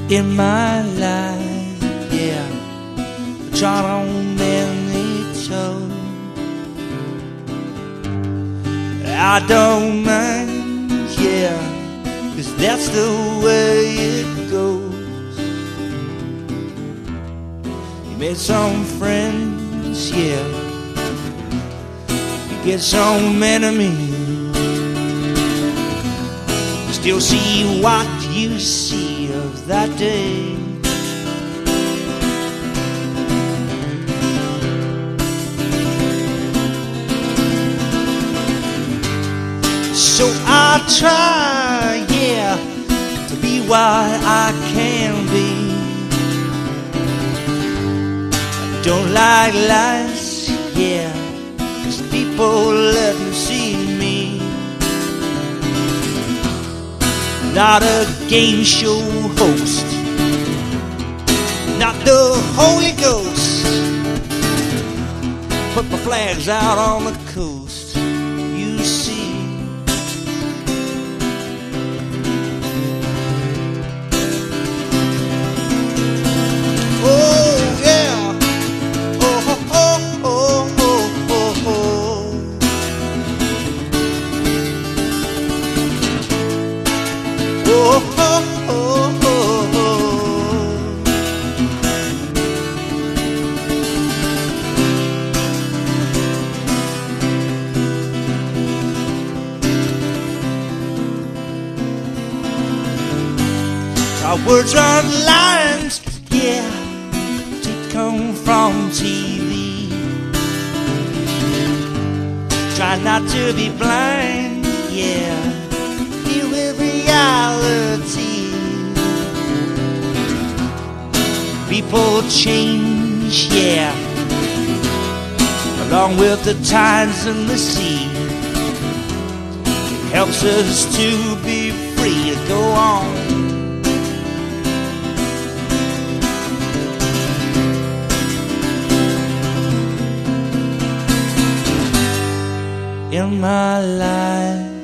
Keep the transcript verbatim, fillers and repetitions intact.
in my life, yeah, trod on many toes. I don't mind, yeah, 'cause that's the way it goes. You made some friends, yeah, you get some enemies. Still see what you see of that day. So I try, yeah, to be what I can be. I don't like lies, yeah, 'cause people let me see me. Not a game show host, not the Holy Ghost. Put my flags out on the coast, you see. Oh yeah, oh oh oh oh oh oh oh. Oh, oh, oh, oh, oh. Our words are lines, yeah, to come from T V. Try not to be blind, yeah, deal with reality. People change, yeah, along with the tides and the sea. It helps us to be free to go on. In my life,